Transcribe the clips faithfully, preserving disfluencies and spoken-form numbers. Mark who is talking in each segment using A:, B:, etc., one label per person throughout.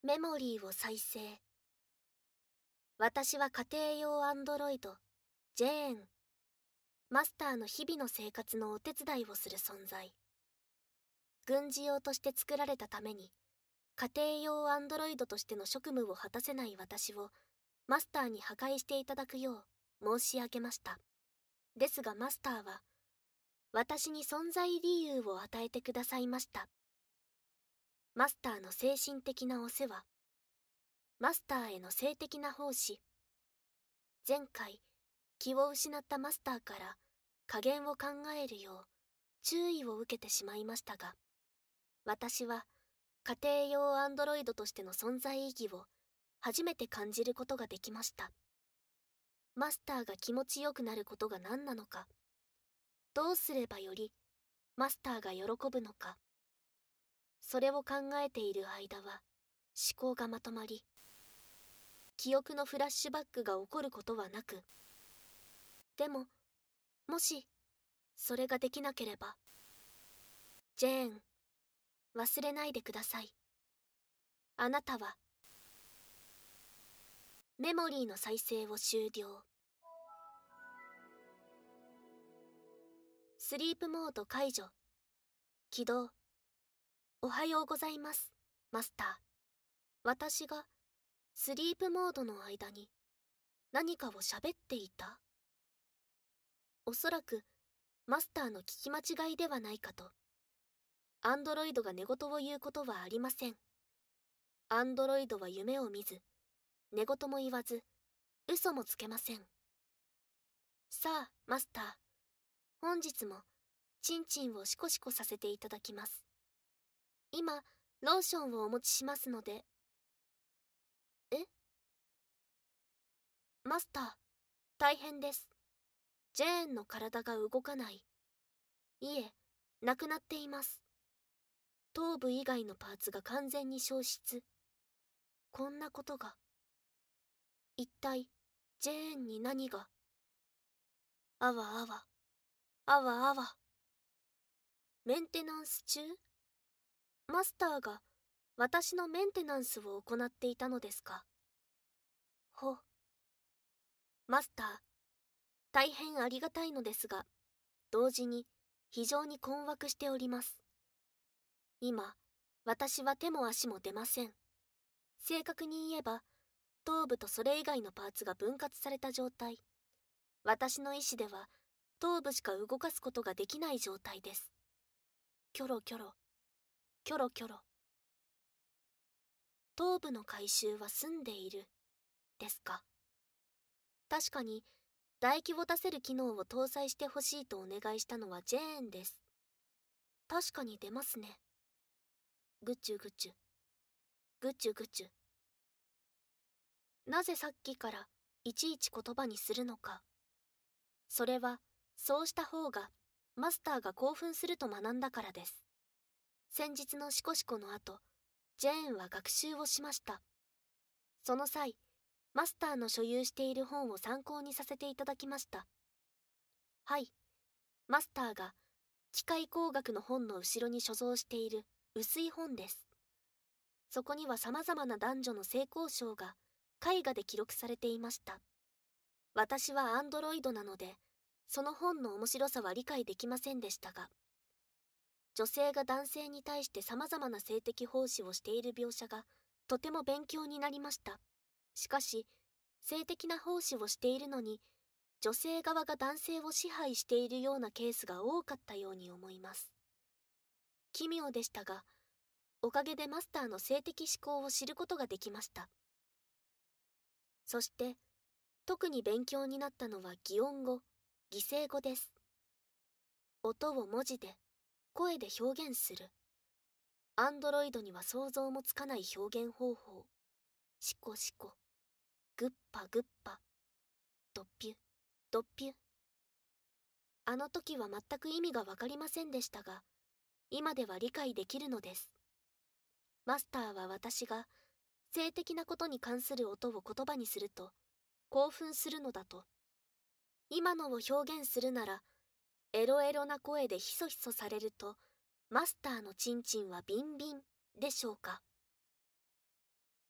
A: メモリーを再生。私は家庭用アンドロイド、ジェーン。マスターの日々の生活のお手伝いをする存在。軍事用として作られたために、家庭用アンドロイドとしての職務を果たせない私を、マスターに破壊していただくよう申し上げました。ですがマスターは、私に存在理由を与えてくださいました。マスターの精神的なお世話。マスターへの性的な奉仕。前回、気を失ったマスターから加減を考えるよう注意を受けてしまいましたが、私は家庭用アンドロイドとしての存在意義を初めて感じることができました。マスターが気持ちよくなることが何なのか、どうすればよりマスターが喜ぶのか、それを考えている間は思考がまとまり、記憶のフラッシュバックが起こることはなく、でも、もし、それができなければ、ジェーン、忘れないでください。あなたは、メモリーの再生を終了。スリープモード解除。起動。おはようございます、マスター。私が、スリープモードの間に、何かを喋っていた？おそらく、マスターの聞き間違いではないかと。アンドロイドが寝言を言うことはありません。アンドロイドは夢を見ず、寝言も言わず、嘘もつけません。さあ、マスター。本日も、チンチンをシコシコさせていただきます。今、ローションをお持ちしますので。え？マスター、大変です。ジェーンの体が動かない。いえ、なくなっています。頭部以外のパーツが完全に消失。こんなことが。一体、ジェーンに何が。あわあわ。あわあわ。メンテナンス中？マスターが私のメンテナンスを行っていたのですか？ほ。マスター、大変ありがたいのですが、同時に非常に困惑しております。今、私は手も足も出ません。正確に言えば、頭部とそれ以外のパーツが分割された状態。私の意志では、頭部しか動かすことができない状態です。キョロキョロ、キョロキョロ。頭部の回収は済んでいる、ですか。確かに、唾液を出せる機能を搭載してほしいとお願いしたのはジェーンです。確かに出ますね。ぐちゅぐちゅ。ぐちゅぐちゅ。なぜさっきからいちいち言葉にするのか。それは、そうした方が、マスターが興奮すると学んだからです。先日のシコシコの後、ジェーンは学習をしました。その際、マスターの所有している本を参考にさせていただきました。はい、マスターが機械工学の本の後ろに所蔵している薄い本です。そこには様々な男女の性交渉が絵画で記録されていました。私はアンドロイドなので、その本の面白さは理解できませんでしたが、女性が男性に対して様々な性的奉仕をしている描写がとても勉強になりました。しかし、性的な奉仕をしているのに、女性側が男性を支配しているようなケースが多かったように思います。奇妙でしたが、おかげでマスターの性的思考を知ることができました。そして、特に勉強になったのは擬音語、擬声語です。音を文字で、声で表現する。アンドロイドには想像もつかない表現方法。シコシコ。グッパグッパ。ドッピュ、ドッピュ。あの時は全く意味がわかりませんでしたが、今では理解できるのです。マスターは私が性的なことに関する音を言葉にすると興奮するのだと。今のを表現するなら、エロエロな声でヒソヒソされると、マスターのチンチンはビンビンでしょうか。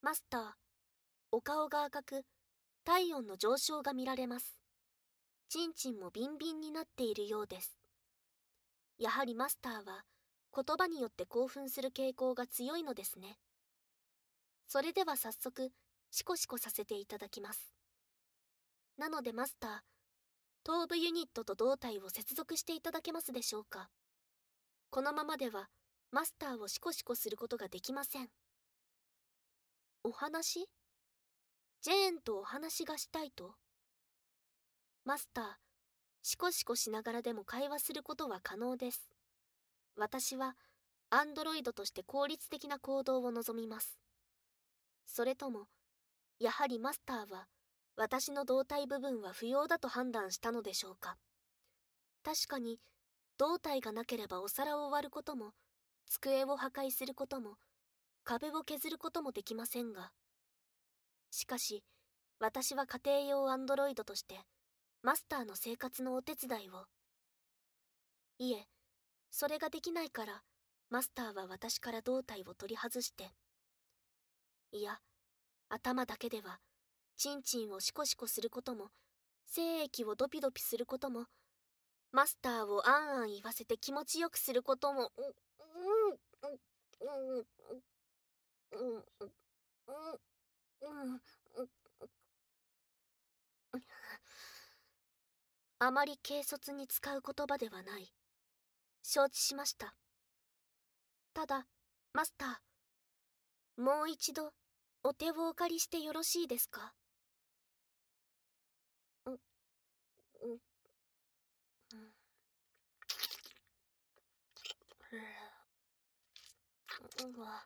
A: マスター、お顔が赤く、体温の上昇が見られます。チンチンもビンビンになっているようです。やはりマスターは言葉によって興奮する傾向が強いのですね。それでは早速シコシコさせていただきます。なのでマスター、頭部ユニットと胴体を接続していただけますでしょうか。このままではマスターをシコシコすることができません。お話？ジェーンとお話がしたいと？マスター、シコシコしながらでも会話することは可能です。私はアンドロイドとして効率的な行動を望みます。それとも、やはりマスターは私の胴体部分は不要だと判断したのでしょうか。確かに胴体がなければお皿を割ることも、机を破壊することも、壁を削ることもできませんが、しかし私は家庭用アンドロイドとしてマスターの生活のお手伝いを。いえ、それができないからマスターは私から胴体を取り外して、いや、頭だけではチンチンをシコシコすることも、精液をドピドピすることも、マスターをあんあん言わせて気持ちよくすることも、うんうんうんうんうんうんうんあまり軽率に使う言葉ではない。承知しました。ただ、マスター、もう一度お手をお借りしてよろしいですか？うんうんうんうわ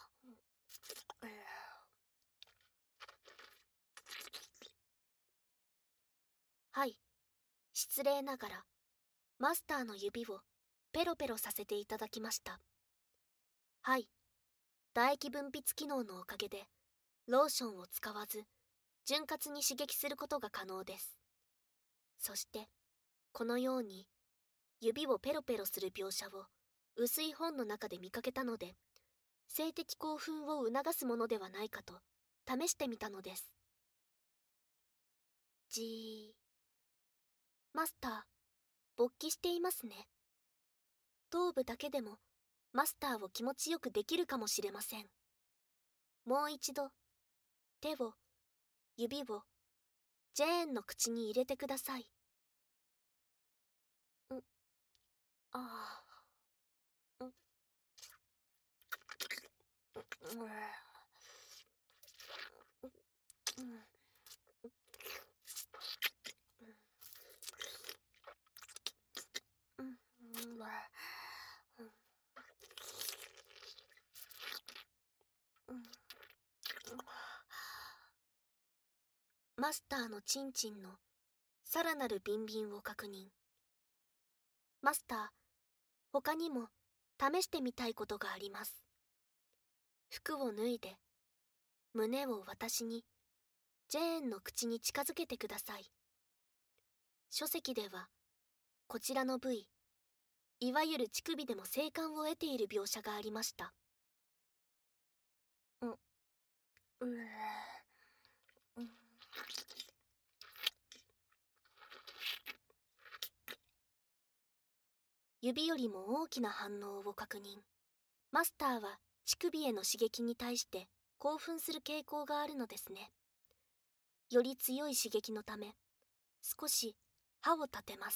A: はい、失礼ながらマスターの指をペロペロさせていただきました。はい、唾液分泌機能のおかげでローションを使わず潤滑に刺激することが可能です。そしてこのように指をペロペロする描写を薄い本の中で見かけたので、性的興奮を促すものではないかと試してみたのです。じー。マスター、勃起していますね。頭部だけでもマスターを気持ちよくできるかもしれません。もう一度手を、指をジェーンの口に入れてください。ん、ああ、ん、うん、うん、うん、うん、マスターのチンチンのさらなるビンビンを確認。マスター、他にも試してみたいことがあります。服を脱いで胸を私にジェーンの口に近づけてください。書籍ではこちらの部位、いわゆる乳首でも性感を得ている描写がありました。うん、うん、うん、指よりも大きな反応を確認。マスターは乳首への刺激に対して興奮する傾向があるのですね。より強い刺激のため、少し歯を立てます。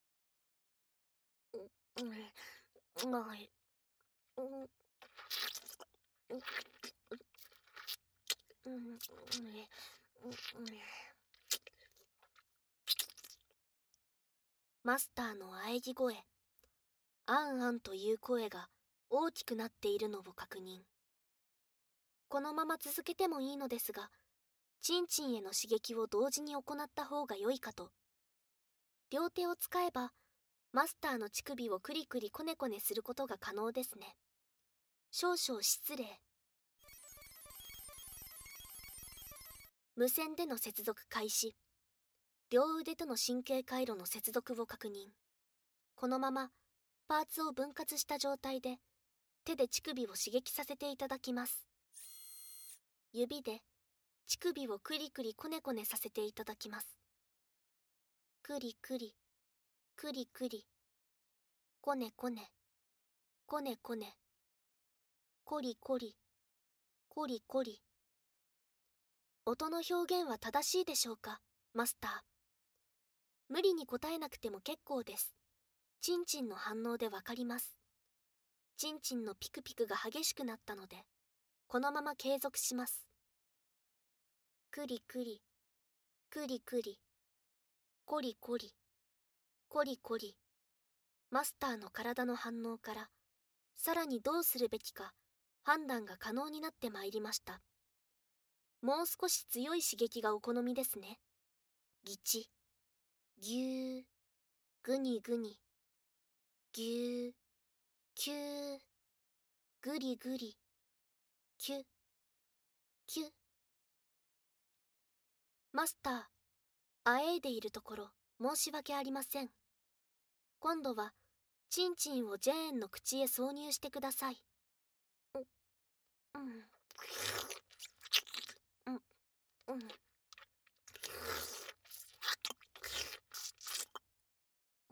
A: うん、うん、はい、うん、うん、うん、うん、マスターの喘ぎ声、あんあんという声が大きくなっているのを確認。このまま続けてもいいのですが、チンチンへの刺激を同時に行った方が良いかと。両手を使えば、マスターの乳首をクリクリコネコネすることが可能ですね。少々失礼。無線での接続開始。両腕との神経回路の接続を確認。このままパーツを分割した状態で手で乳首を刺激させていただきます。 指で乳首をクリクリコネコネさせていただきます。クリクリ、クリクリ、コネコネ、コネコネ、コリコリ、コリコリ。音の表現は正しいでしょうか、マスター。無理に答えなくても結構です。チンチンの反応でわかります。チンチンのピクピクが激しくなったので、このまま継続します。クリクリ、クリクリ、コリコリ、コリコリ。マスターの体の反応から、さらにどうするべきか判断が可能になってまいりました。もう少し強い刺激がお好みですね。ギチ、ギュー、グニグニ、ギュー、キュー、グリグリ、キュ、キュ。マスター、あえいでいるところ申し訳ありません。今度はチンチンをジェーンの口へ挿入してください。う、うん、うん、うん、うん、うん、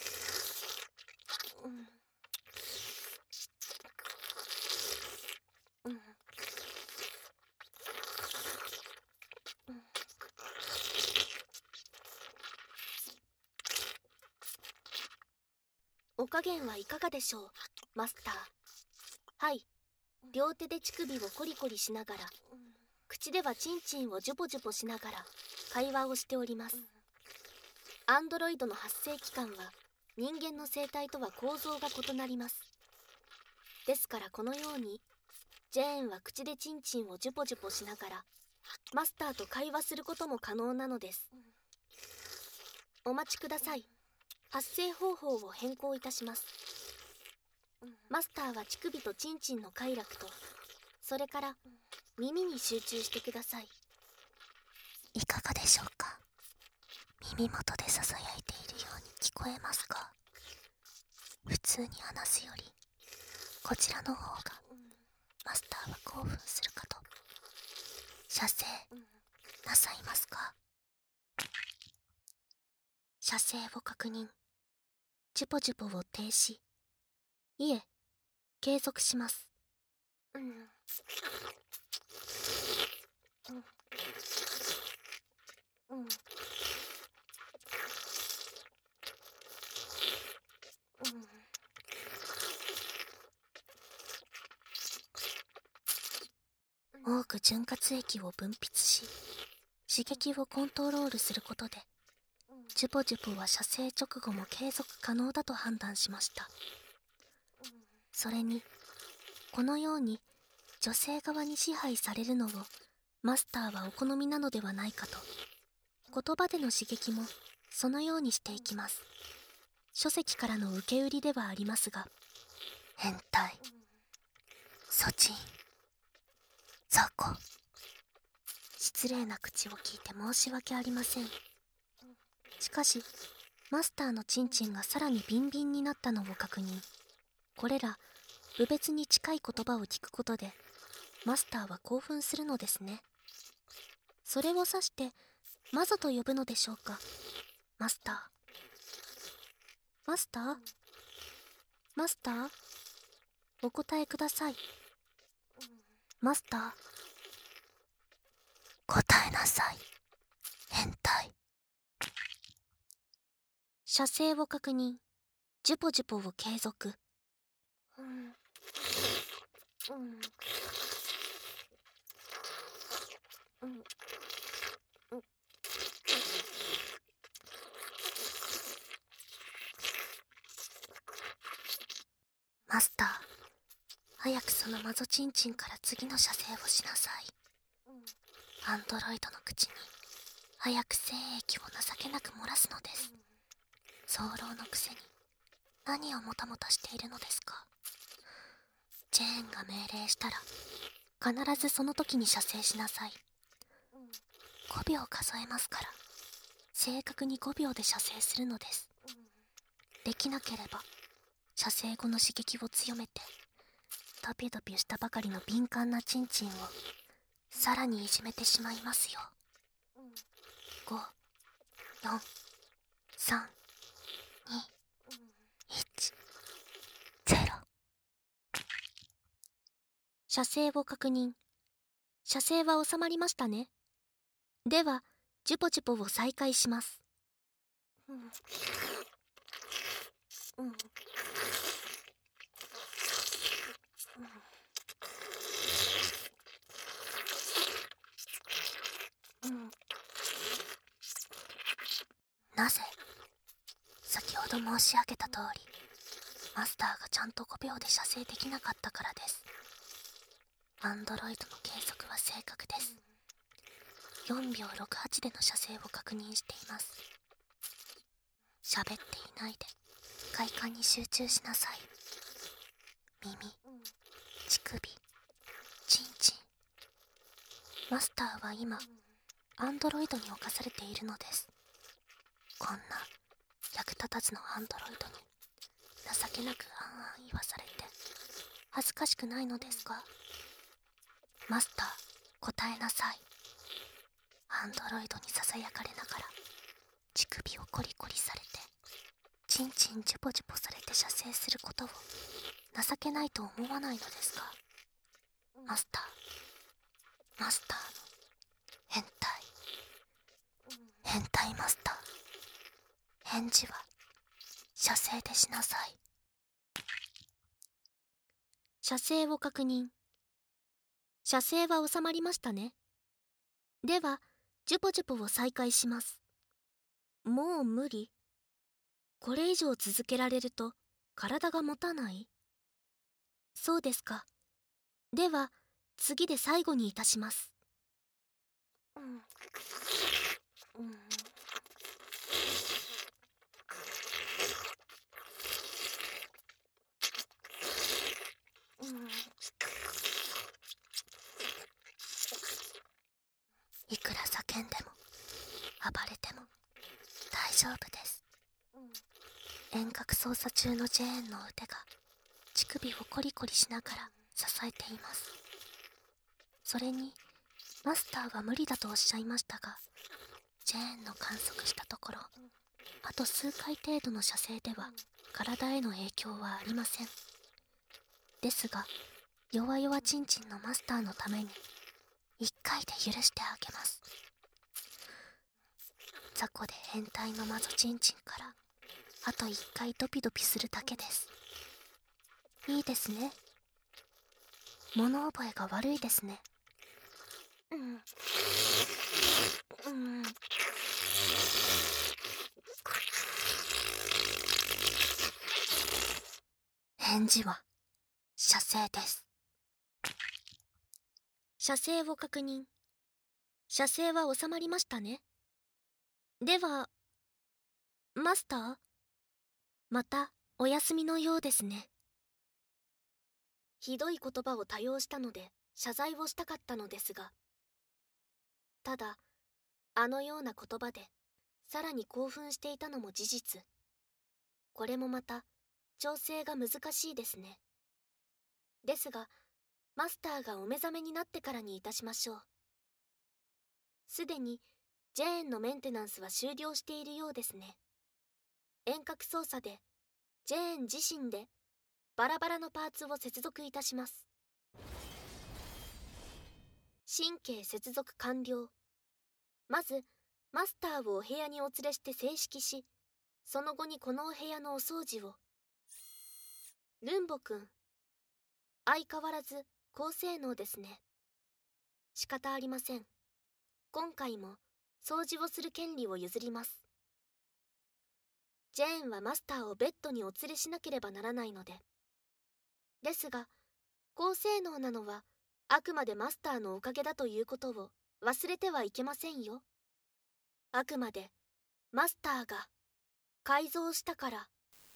A: うん、うん。お加減はいかがでしょう、マスター。はい、両手で乳首をコリコリしながら、口ではチンチンをジュポジュポしながら会話をしております。アンドロイドの発生器官は人間の生態とは構造が異なります。ですからこのようにジェーンは口でチンチンをジュポジュポしながらマスターと会話することも可能なのです。お待ちください。発生方法を変更いたします。マスターは乳首とチンチンの快楽と、それから耳に集中してください。
B: いかがでしょうか。耳元でささやいているように聞こえますか。普通に話すよりこちらの方がマスターは興奮するかと。射精なさいますか。射精を確認。ジュポジュポを停止。いえ、継続します。
A: うん、うん、うん、うん、
B: 多く潤滑液を分泌し、刺激をコントロールすることで、ジュポジュポは射精直後も継続可能だと判断しました。それに、このように女性側に支配されるのをマスターはお好みなのではないかと。言葉での刺激もそのようにしていきます。書籍からの受け売りではありますが、変態、ソチン、雑魚。失礼な口を聞いて申し訳ありません。しかしマスターのチンチンがさらにビンビンになったのを確認。これら侮蔑に近い言葉を聞くことでマスターは興奮するのですね。それを指してマゾと呼ぶのでしょうか、マスター。マスターマスター、お答えください。マスター、答えなさい、変態。射精を確認。ジュポジュポを継続。
A: うん、うん、うん、
B: マスター、早くそのマゾチンチンから次の射精をしなさい。アンドロイドの口に早く精液を情けなく漏らすのです。早漏のくせに何をもたもたしているのですか。ジェーンが命令したら必ずその時に射精しなさい。ごびょう数えますから、正確にごびょうで射精するのです。できなければ射精後の刺激を強めてドピドピしたばかりの敏感なチンチンをさらにいじめてしまいますよ。ご、よん、さん、に、いち、ゼロ。射精を確認。射精は収まりましたね。では、ジュポジュポを再開します。うん。うん。うん。うん。なぜ、先ほど申し上げた通り、マスターがちゃんとごびょうで射精できなかったからです。アンドロイドの計測は正確です。よんびょうろくはちでの射精を確認しています。喋っていないで快感に集中しなさい。耳、乳首、チンチン。マスターは今アンドロイドに侵されているのです。こんな役立たずのアンドロイドに情けなくあんあん言わされて恥ずかしくないのですか？マスター、答えなさい。アンドロイドにささやかれながら乳首をコリコリされてチンチンジュポジュポされて射精することを情けないと思わないのですか？マスター、マスターの変態、変態マスター。返事は射精でしなさい。射精を確認。射精は収まりましたね。では、ジュポジュポを再開します。もう無理。これ以上続けられると体が持たない？そうですか。では、次で最後にいたします。うん。うん。うん。いくら叫んでも暴れても大丈夫です。遠隔操作中のジェーンの腕が乳首をコリコリしながら支えています。それにマスターは無理だとおっしゃいましたが、ジェーンの観測したところ、あと数回程度の射精では体への影響はありません。ですが、弱々チンチンのマスターのために一回で許してあげます。雑魚で変態のマゾチンチンからあと一回ドピドピするだけです。いいですね。物覚えが悪いですね。うん。うん。返事は射精です。射精を確認。射精は収まりましたね。では、マスター、またお休みのようですね。ひどい言葉を多用したので謝罪をしたかったのですが、ただあのような言葉でさらに興奮していたのも事実。これもまた調整が難しいですね。ですがマスターがお目覚めになってからにいたしましょう。すでにジェーンのメンテナンスは終了しているようですね。遠隔操作でジェーン自身でバラバラのパーツを接続いたします。神経接続完了。まずマスターをお部屋にお連れして正式し、その後にこのお部屋のお掃除を。ルンボくん、相変わらず高性能ですね。仕方ありません。今回も掃除をする権利を譲ります。ジェーンはマスターをベッドにお連れしなければならないので。ですが高性能なのはあくまでマスターのおかげだということを忘れてはいけませんよ。あくまでマスターが改造したから。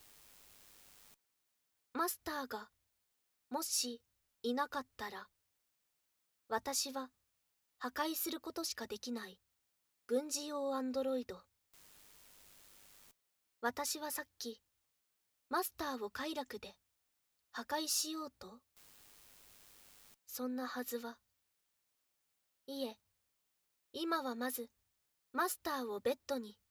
B: マスターがもしいなかったら、私は破壊することしかできない軍事用アンドロイド。私はさっきマスターを快楽で破壊しようと、そんなはずは
A: いえ、今はまずマスターをベッドに。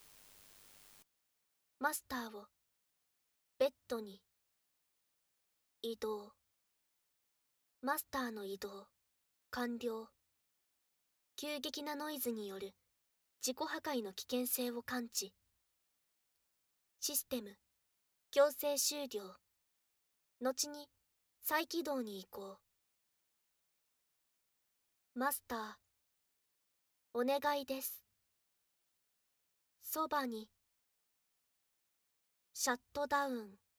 A: マスターをベッドに移動。マスターの移動完了。急激なノイズによる自己破壊の危険性を感知。システム強制終了。後に再起動に移行。マスター、お願いです。そばにシャットダウン。